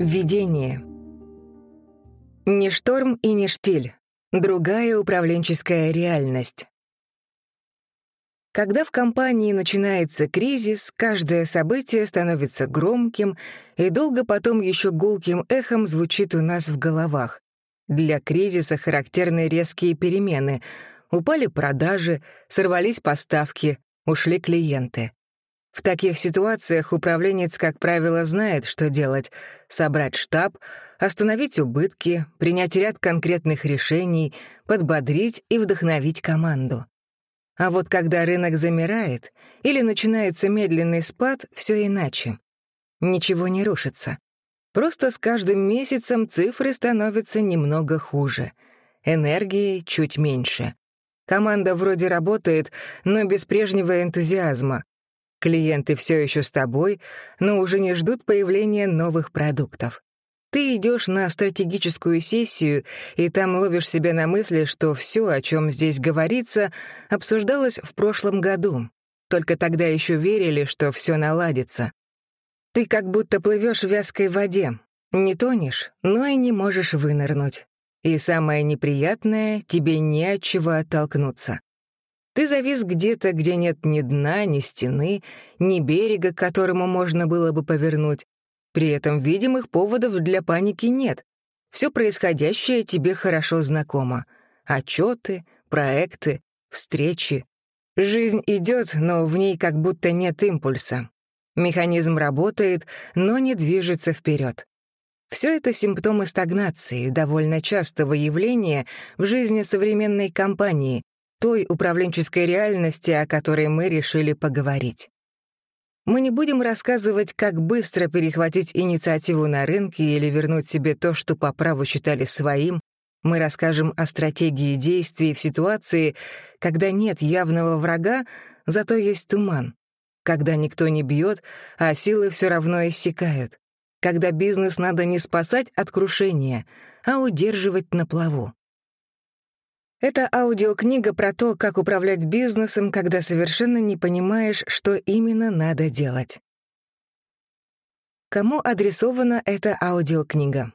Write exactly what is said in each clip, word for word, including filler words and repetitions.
Введение. Не шторм и не штиль. Другая управленческая реальность. Когда в компании начинается кризис, каждое событие становится громким и долго потом еще гулким эхом звучит у нас в головах. Для кризиса характерны резкие перемены. Упали продажи, сорвались поставки, ушли клиенты. В таких ситуациях управленец, как правило, знает, что делать: собрать штаб, остановить убытки, принять ряд конкретных решений, подбодрить и вдохновить команду. А вот когда рынок замирает или начинается медленный спад, все иначе. Ничего не рушится. Просто с каждым месяцем цифры становятся немного хуже. Энергии чуть меньше. Команда вроде работает, но без прежнего энтузиазма. Клиенты все еще с тобой, но уже не ждут появления новых продуктов. Ты идешь на стратегическую сессию, и там ловишь себя на мысли, что все, о чем здесь говорится, обсуждалось в прошлом году. Только тогда еще верили, что все наладится. Ты как будто плывешь в вязкой воде. Не тонешь, но и не можешь вынырнуть. И самое неприятное — тебе не от чего оттолкнуться. Ты завис где-то, где нет ни дна, ни стены, ни берега, к которому можно было бы повернуть. При этом видимых поводов для паники нет. Все происходящее тебе хорошо знакомо. Отчеты, проекты, встречи. Жизнь идет, но в ней как будто нет импульса. Механизм работает, но не движется вперед. Все это симптомы стагнации, довольно частого явления в жизни современной компании, той управленческой реальности, о которой мы решили поговорить. Мы не будем рассказывать, как быстро перехватить инициативу на рынке или вернуть себе то, что по праву считали своим. Мы расскажем о стратегии действий в ситуации, когда нет явного врага, зато есть туман, когда никто не бьет, а силы все равно иссякают, когда бизнес надо не спасать от крушения, а удерживать на плаву. Это аудиокнига про то, как управлять бизнесом, когда совершенно не понимаешь, что именно надо делать. Кому адресована эта аудиокнига?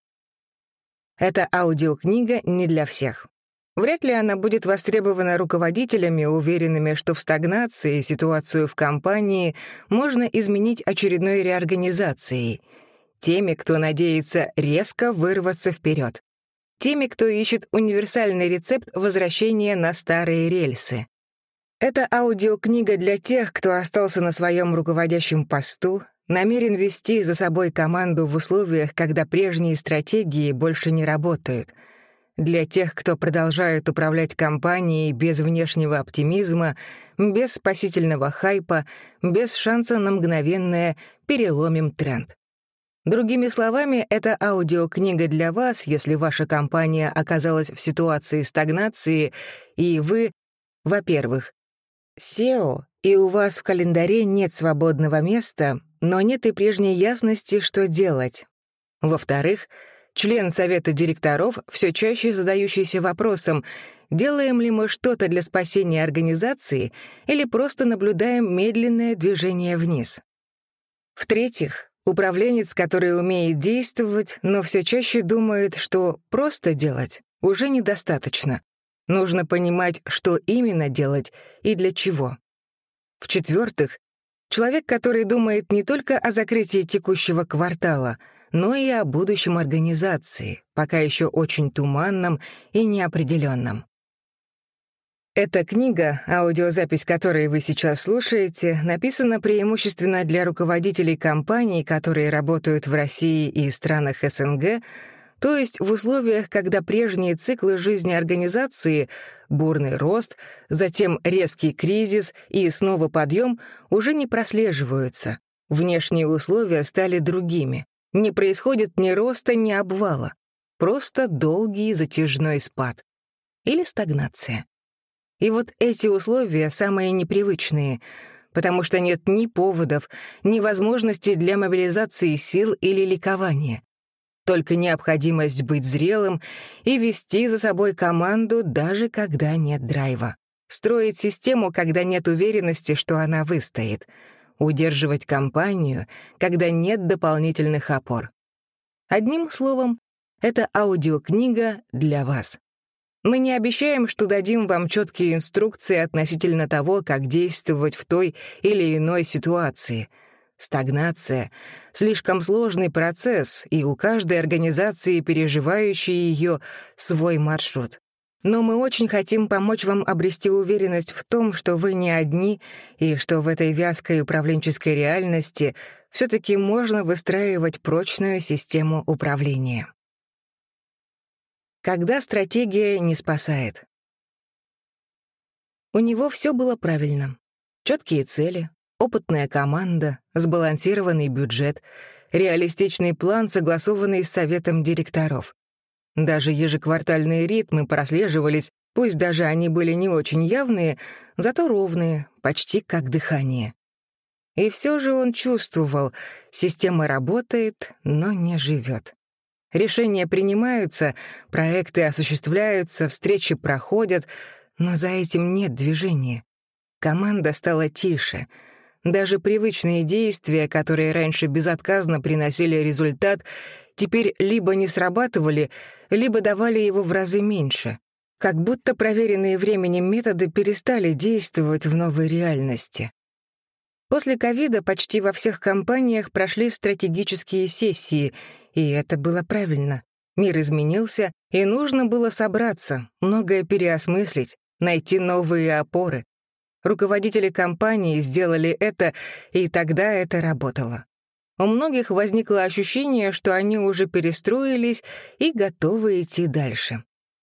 Эта аудиокнига не для всех. Вряд ли она будет востребована руководителями, уверенными, что в стагнации ситуацию в компании можно изменить очередной реорганизацией, теми, кто надеется резко вырваться вперед. Теми, кто ищет универсальный рецепт возвращения на старые рельсы. Это аудиокнига для тех, кто остался на своем руководящем посту, намерен вести за собой команду в условиях, когда прежние стратегии больше не работают. Для тех, кто продолжает управлять компанией без внешнего оптимизма, без спасительного хайпа, без шанса на мгновенное «переломим тренд». Другими словами, это аудиокнига для вас, если ваша компания оказалась в ситуации стагнации, и вы, во-первых, сео, и у вас в календаре нет свободного места, но нет и прежней ясности, что делать. Во-вторых, член совета директоров, все чаще задающийся вопросом, делаем ли мы что-то для спасения организации или просто наблюдаем медленное движение вниз. В-третьих, управленец, который умеет действовать, но все чаще думает, что просто делать уже недостаточно. Нужно понимать, что именно делать и для чего. В-четвертых, человек, который думает не только о закрытии текущего квартала, но и о будущем организации, пока еще очень туманном и неопределенном. Эта книга, аудиозапись которой вы сейчас слушаете, написана преимущественно для руководителей компаний, которые работают в России и странах эс эн гэ, то есть в условиях, когда прежние циклы жизни организации — бурный рост, затем резкий кризис и снова подъем — уже не прослеживаются. Внешние условия стали другими. Не происходит ни роста, ни обвала. Просто долгий затяжной спад. Или стагнация. И вот эти условия самые непривычные, потому что нет ни поводов, ни возможности для мобилизации сил или ликования. Только необходимость быть зрелым и вести за собой команду, даже когда нет драйва. Строить систему, когда нет уверенности, что она выстоит. Удерживать компанию, когда нет дополнительных опор. Одним словом, это аудиокнига для вас. Мы не обещаем, что дадим вам четкие инструкции относительно того, как действовать в той или иной ситуации. Стагнация — слишком сложный процесс, и у каждой организации, переживающей ее, свой маршрут. Но мы очень хотим помочь вам обрести уверенность в том, что вы не одни, и что в этой вязкой управленческой реальности все-таки можно выстраивать прочную систему управления. Когда стратегия не спасает. У него все было правильно. Четкие цели, опытная команда, сбалансированный бюджет, реалистичный план, согласованный с советом директоров. Даже ежеквартальные ритмы прослеживались, пусть даже они были не очень явные, зато ровные, почти как дыхание. И все же он чувствовал, система работает, но не живет. Решения принимаются, проекты осуществляются, встречи проходят, но за этим нет движения. Команда стала тише. Даже привычные действия, которые раньше безотказно приносили результат, теперь либо не срабатывали, либо давали его в разы меньше. Как будто проверенные временем методы перестали действовать в новой реальности. После ковида почти во всех компаниях прошли стратегические сессии, и это было правильно. Мир изменился, и нужно было собраться, многое переосмыслить, найти новые опоры. Руководители компании сделали это, и тогда это работало. У многих возникло ощущение, что они уже перестроились и готовы идти дальше.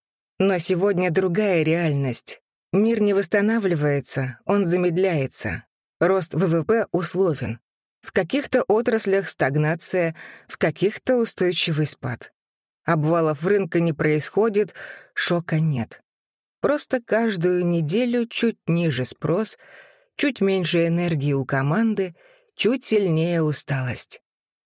Но сегодня другая реальность. Мир не восстанавливается, он замедляется. Рост вэ вэ пэ условен. В каких-то отраслях стагнация, в каких-то устойчивый спад. Обвалов рынка не происходит, шока нет. Просто каждую неделю чуть ниже спрос, чуть меньше энергии у команды, чуть сильнее усталость.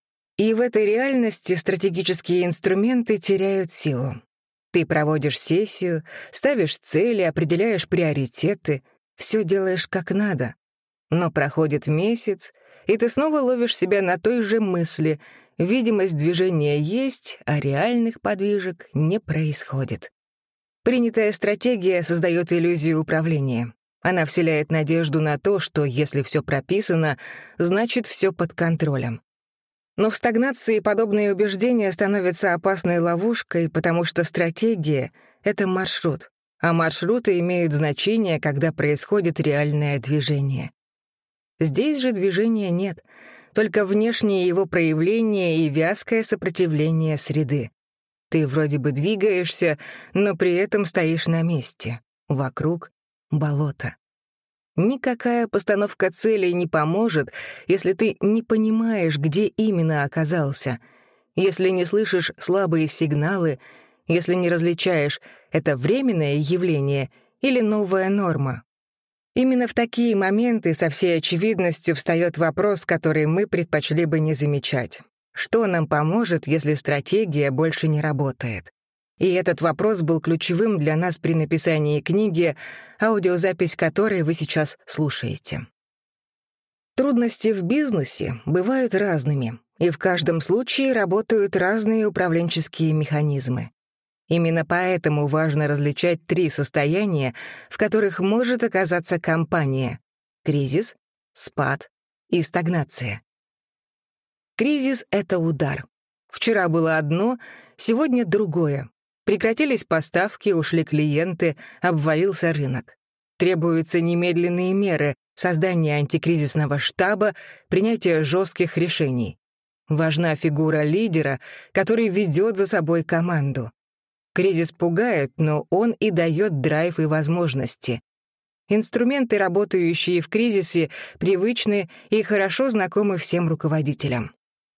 И в этой реальности стратегические инструменты теряют силу. Ты проводишь сессию, ставишь цели, определяешь приоритеты, все делаешь как надо. Но проходит месяц, и ты снова ловишь себя на той же мысли. Видимость движения есть, а реальных подвижек не происходит. Принятая стратегия создает иллюзию управления. Она вселяет надежду на то, что если все прописано, значит, все под контролем. Но в стагнации подобные убеждения становятся опасной ловушкой, потому что стратегия — это маршрут, а маршруты имеют значение, когда происходит реальное движение. Здесь же движения нет, только внешнее его проявление и вязкое сопротивление среды. Ты вроде бы двигаешься, но при этом стоишь на месте. Вокруг — болото. Никакая постановка целей не поможет, если ты не понимаешь, где именно оказался, если не слышишь слабые сигналы, если не различаешь, это временное явление или новая норма. Именно в такие моменты со всей очевидностью встает вопрос, который мы предпочли бы не замечать. Что нам поможет, если стратегия больше не работает? И этот вопрос был ключевым для нас при написании книги, аудиозапись которой вы сейчас слушаете. Трудности в бизнесе бывают разными, и в каждом случае работают разные управленческие механизмы. Именно поэтому важно различать три состояния, в которых может оказаться компания: кризис, спад и стагнация. Кризис — это удар. Вчера было одно, сегодня другое. Прекратились поставки, ушли клиенты, обвалился рынок. Требуются немедленные меры, создание антикризисного штаба, принятие жестких решений. Важна фигура лидера, который ведет за собой команду. Кризис пугает, но он и дает драйв и возможности. Инструменты, работающие в кризисе, привычны и хорошо знакомы всем руководителям.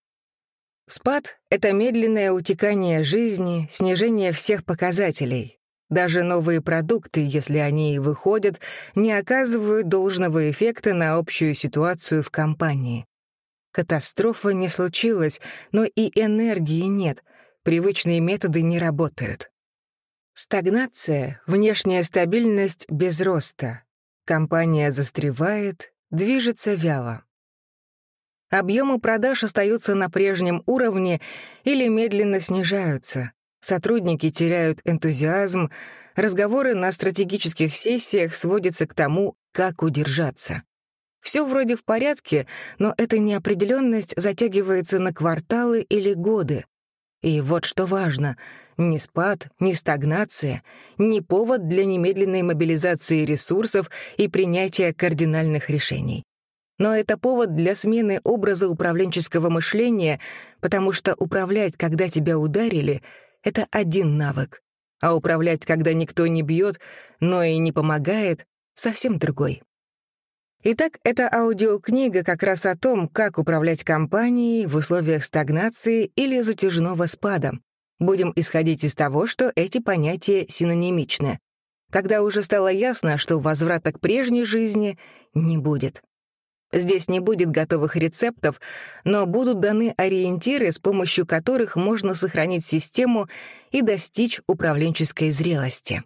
Спад — это медленное утекание жизни, снижение всех показателей. Даже новые продукты, если они и выходят, не оказывают должного эффекта на общую ситуацию в компании. Катастрофа не случилась, но и энергии нет, привычные методы не работают. Стагнация — внешняя стабильность без роста. Компания застревает, движется вяло. Объемы продаж остаются на прежнем уровне или медленно снижаются. Сотрудники теряют энтузиазм, разговоры на стратегических сессиях сводятся к тому, как удержаться. Все вроде в порядке, но эта неопределенность затягивается на кварталы или годы. И вот что важно — ни спад, ни стагнация, ни повод для немедленной мобилизации ресурсов и принятия кардинальных решений. Но это повод для смены образа управленческого мышления, потому что управлять, когда тебя ударили — это один навык, а управлять, когда никто не бьет, но и не помогает — совсем другой. Итак, эта аудиокнига как раз о том, как управлять компанией в условиях стагнации или затяжного спада. Будем исходить из того, что эти понятия синонимичны. Когда уже стало ясно, что возврата к прежней жизни не будет. Здесь не будет готовых рецептов, но будут даны ориентиры, с помощью которых можно сохранить систему и достичь управленческой зрелости.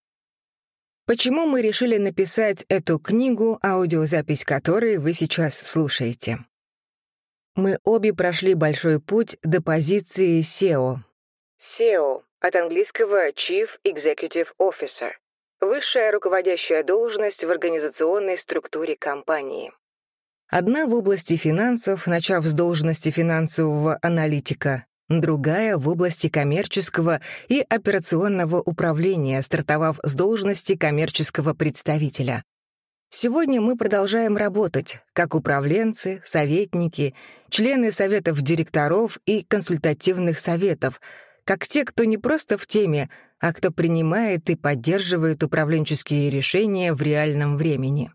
Почему мы решили написать эту книгу, аудиозапись которой вы сейчас слушаете? Мы обе прошли большой путь до позиции сео. сео от английского Chief Executive Officer — высшая руководящая должность в организационной структуре компании. Одна в области финансов, начав с должности финансового аналитика, другая в области коммерческого и операционного управления, стартовав с должности коммерческого представителя. Сегодня мы продолжаем работать как управленцы, советники, члены советов директоров и консультативных советов, как те, кто не просто в теме, а кто принимает и поддерживает управленческие решения в реальном времени.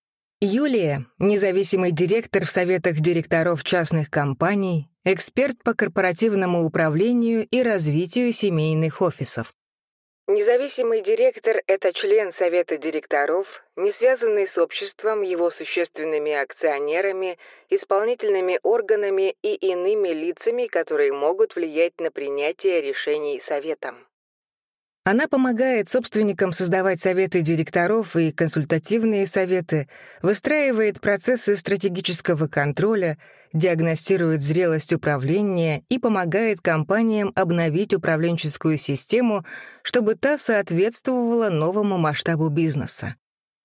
Юлия — независимый директор в советах директоров частных компаний, эксперт по корпоративному управлению и развитию семейных офисов. Независимый директор — это член совета директоров, не связанный с обществом, его существенными акционерами, исполнительными органами и иными лицами, которые могут влиять на принятие решений советом. Она помогает собственникам создавать советы директоров и консультативные советы, выстраивает процессы стратегического контроля, диагностирует зрелость управления и помогает компаниям обновить управленческую систему, чтобы та соответствовала новому масштабу бизнеса.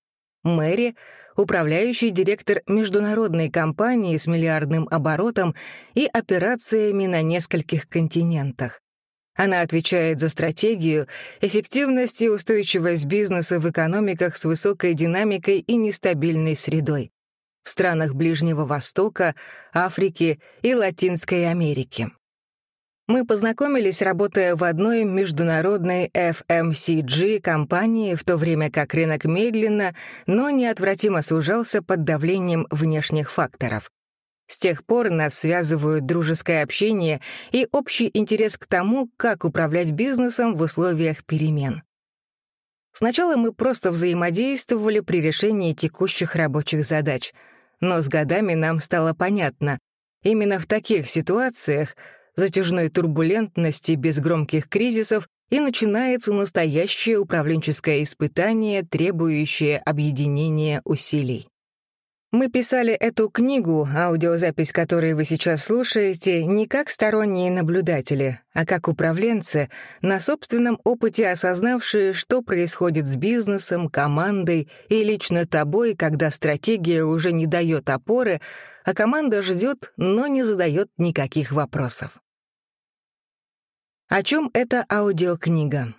Мэри — управляющий директор международной компании с миллиардным оборотом и операциями на нескольких континентах. Она отвечает за стратегию, эффективность и устойчивость бизнеса в экономиках с высокой динамикой и нестабильной средой в странах Ближнего Востока, Африки и Латинской Америки. Мы познакомились, работая в одной международной эф эм си джи компании, в то время как рынок медленно, но неотвратимо сужался под давлением внешних факторов. С тех пор нас связывают дружеское общение и общий интерес к тому, как управлять бизнесом в условиях перемен. Сначала мы просто взаимодействовали при решении текущих рабочих задач, но с годами нам стало понятно, именно в таких ситуациях, затяжной турбулентности без громких кризисов, и начинается настоящее управленческое испытание, требующее объединения усилий. Мы писали эту книгу, аудиозапись которой вы сейчас слушаете, не как сторонние наблюдатели, а как управленцы, на собственном опыте осознавшие, что происходит с бизнесом, командой и лично тобой, когда стратегия уже не дает опоры, а команда ждет, но не задает никаких вопросов. О чем эта аудиокнига?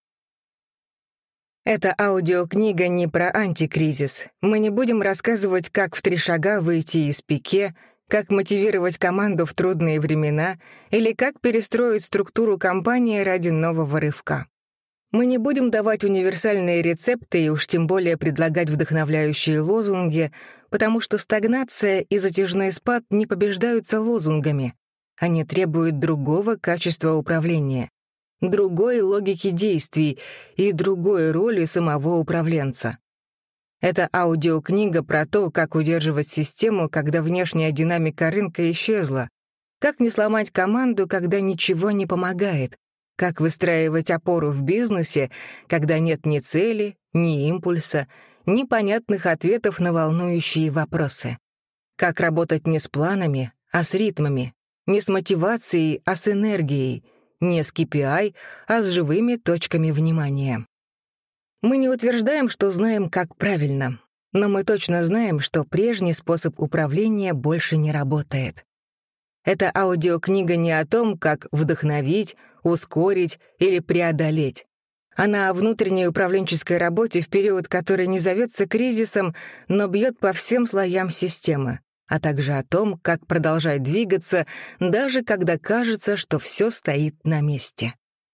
Эта аудиокнига не про антикризис. Мы не будем рассказывать, как в три шага выйти из пике, как мотивировать команду в трудные времена или как перестроить структуру компании ради нового рывка. Мы не будем давать универсальные рецепты и уж тем более предлагать вдохновляющие лозунги, потому что стагнация и затяжной спад не побеждаются лозунгами. Они требуют другого качества управления, другой логики действий и другой роли самого управленца. Это аудиокнига про то, как удерживать систему, когда внешняя динамика рынка исчезла, как не сломать команду, когда ничего не помогает, как выстраивать опору в бизнесе, когда нет ни цели, ни импульса, ни понятных ответов на волнующие вопросы, Как работать не с планами, а с ритмами, не с мотивацией, а с энергией, не с кей пи ай, а с живыми точками внимания. Мы не утверждаем, что знаем, как правильно, но мы точно знаем, что прежний способ управления больше не работает. Эта аудиокнига не о том, как вдохновить, ускорить или преодолеть. Она о внутренней управленческой работе в период, который не зовется кризисом, но бьет по всем слоям системы, а также о том, как продолжать двигаться, даже когда кажется, что все стоит на месте.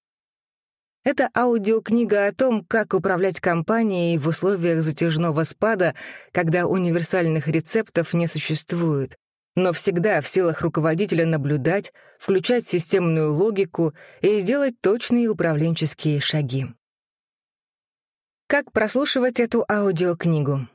Это аудиокнига о том, как управлять компанией в условиях затяжного спада, когда универсальных рецептов не существует, но всегда в силах руководителя наблюдать, включать системную логику и делать точные управленческие шаги. Как прослушивать эту аудиокнигу?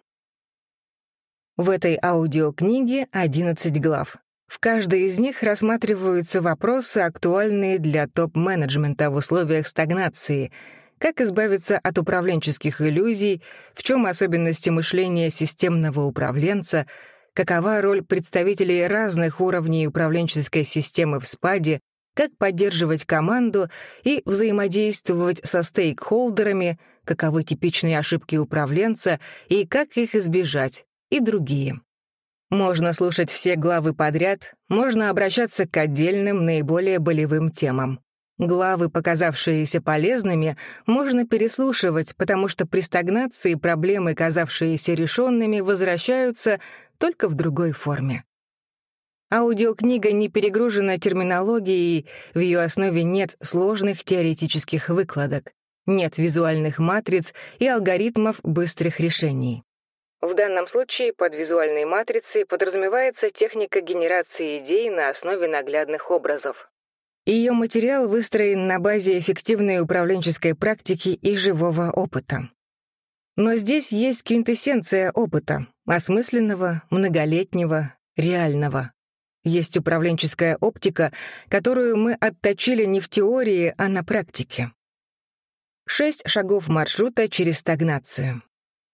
В этой аудиокниге одиннадцать глав. В каждой из них рассматриваются вопросы, актуальные для топ-менеджмента в условиях стагнации, как избавиться от управленческих иллюзий, в чем особенности мышления системного управленца, какова роль представителей разных уровней управленческой системы в спаде, как поддерживать команду и взаимодействовать со стейкхолдерами, каковы типичные ошибки управленца и как их избежать, и другие. Можно слушать все главы подряд, можно обращаться к отдельным, наиболее болевым темам. Главы, показавшиеся полезными, можно переслушивать, потому что при стагнации проблемы, казавшиеся решенными, возвращаются только в другой форме. Аудиокнига не перегружена терминологией, в ее основе нет сложных теоретических выкладок, нет визуальных матриц и алгоритмов быстрых решений. В данном случае под визуальной матрицей подразумевается техника генерации идей на основе наглядных образов. Ее материал выстроен на базе эффективной управленческой практики и живого опыта. Но здесь есть квинтэссенция опыта, осмысленного, многолетнего, реального. Есть управленческая оптика, которую мы отточили не в теории, а на практике. Шесть шагов маршрута через стагнацию.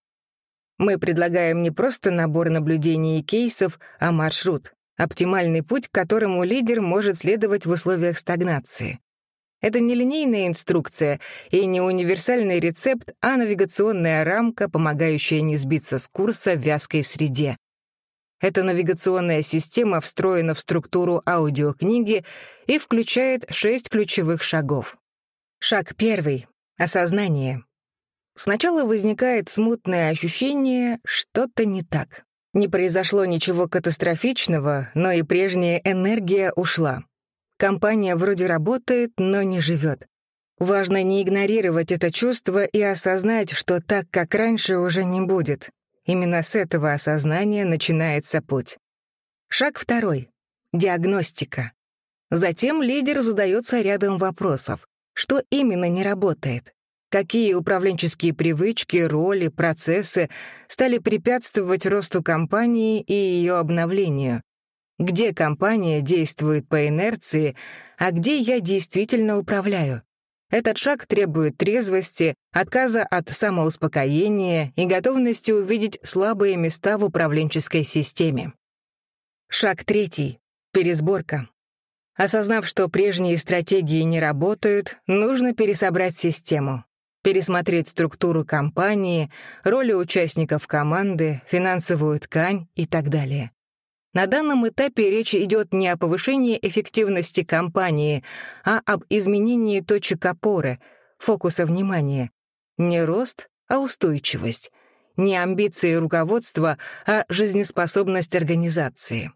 Мы предлагаем не просто набор наблюдений и кейсов, а маршрут, оптимальный путь, к которому лидер может следовать в условиях стагнации. Это не линейная инструкция и не универсальный рецепт, а навигационная рамка, помогающая не сбиться с курса в вязкой среде. Эта навигационная система встроена в структуру аудиокниги и включает шесть ключевых шагов. Шаг первый — осознание. Сначала возникает смутное ощущение, что-то не так. Не произошло ничего катастрофичного, но и прежняя энергия ушла. Компания вроде работает, но не живет. Важно не игнорировать это чувство и осознать, что так, как раньше, уже не будет. Именно с этого осознания начинается путь. Шаг второй — диагностика. Затем лидер задается рядом вопросов. Что именно не работает? Какие управленческие привычки, роли, процессы стали препятствовать росту компании и ее обновлению? Где компания действует по инерции, а где я действительно управляю? Этот шаг требует трезвости, отказа от самоуспокоения и готовности увидеть слабые места в управленческой системе. Шаг третий — пересборка. Осознав, что прежние стратегии не работают, нужно пересобрать систему. Пересмотреть структуру компании, роли участников команды, финансовую ткань и так далее. На данном этапе речь идет не о повышении эффективности компании, а об изменении точек опоры, фокуса внимания. Не рост, а устойчивость. Не амбиции руководства, а жизнеспособность организации.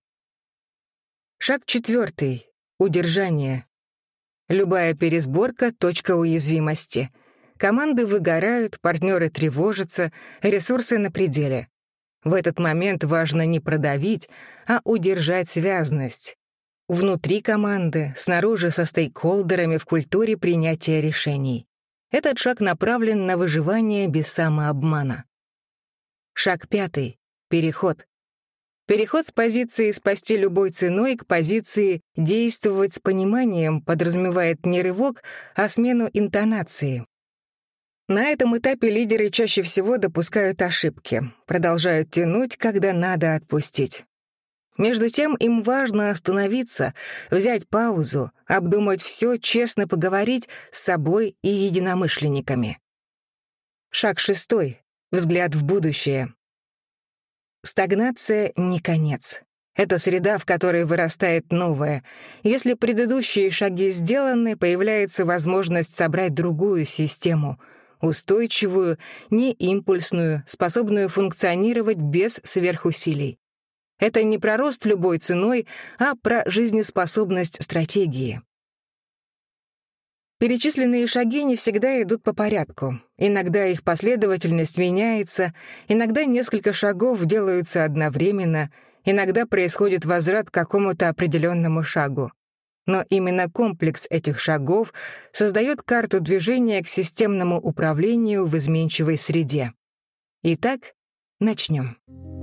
Шаг четвертый — удержание. Любая пересборка — точка уязвимости. Команды выгорают, партнеры тревожатся, ресурсы на пределе. В этот момент важно не продавить, а удержать связность. Внутри команды, снаружи со стейкхолдерами в культуре принятия решений. Этот шаг направлен на выживание без самообмана. Шаг пятый — переход. Переход с позиции «спасти любой ценой» к позиции «действовать с пониманием» подразумевает не рывок, а смену интонации. На этом этапе лидеры чаще всего допускают ошибки, продолжают тянуть, когда надо отпустить. Между тем им важно остановиться, взять паузу, обдумать все, честно поговорить с собой и единомышленниками. Шаг шестой. Взгляд в будущее. Стагнация — не конец. Это среда, в которой вырастает новое. Если предыдущие шаги сделаны, появляется возможность собрать другую систему, устойчивую, не импульсную, способную функционировать без сверхусилий. Это не про рост любой ценой, а про жизнеспособность стратегии. Перечисленные шаги не всегда идут по порядку. Иногда их последовательность меняется, иногда несколько шагов делаются одновременно, иногда происходит возврат к какому-то определенному шагу. Но именно комплекс этих шагов создает карту движения к системному управлению в изменчивой среде. Итак, начнем.